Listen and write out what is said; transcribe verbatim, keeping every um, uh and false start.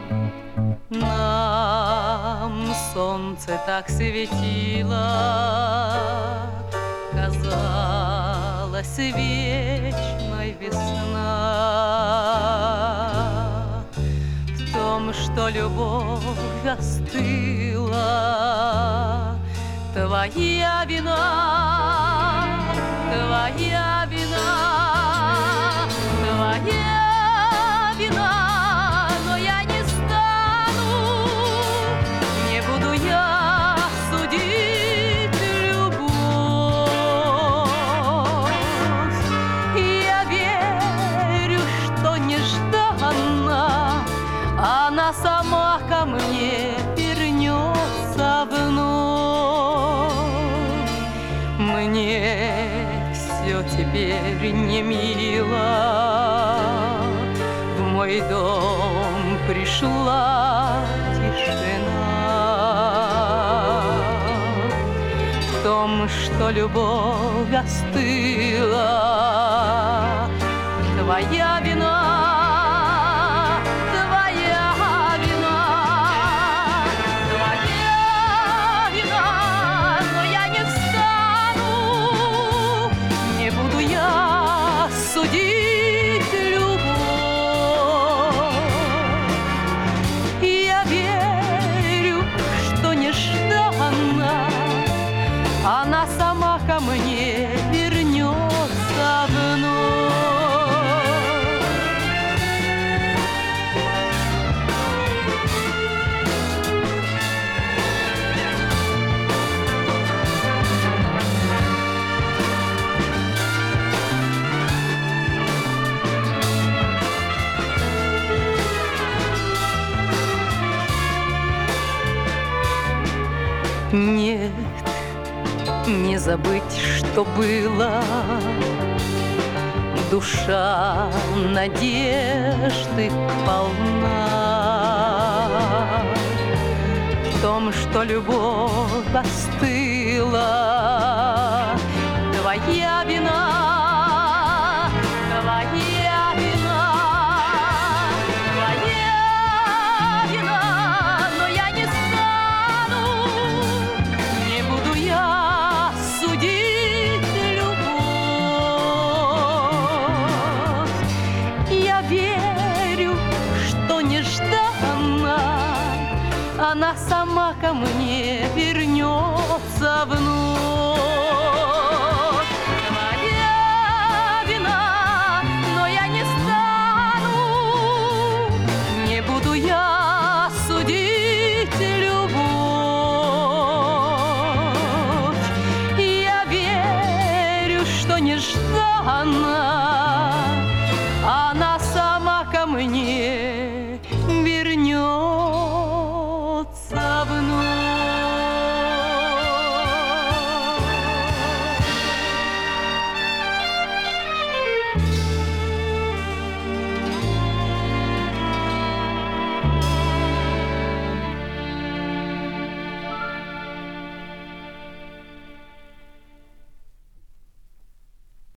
Нам солнце так светило, казалась вечной весна. В том, что любовь остыла, твоя вина, твоя вина, твоя вина. Но я не стану, не буду я судить любовь. Я верю, что нежданно она сама ко мне вернется вновь. Мне все теперь не мило, в мой дом пришла тишина. В том, что любовь остыла, твоя вина. Судить любовь. Я верю, что нежданно она сама ко мне вернется вновь. Нет, не забыть, что было. Душа надежды полна. В том, что любовь остыла, твоя вина, твоя вина, твоя вина. Но я не судить любовь. Я верю, что нежданно она сама ко мне вернется вновь. Твоя вина, но я не стану, не буду я судить любовь. Что нежданно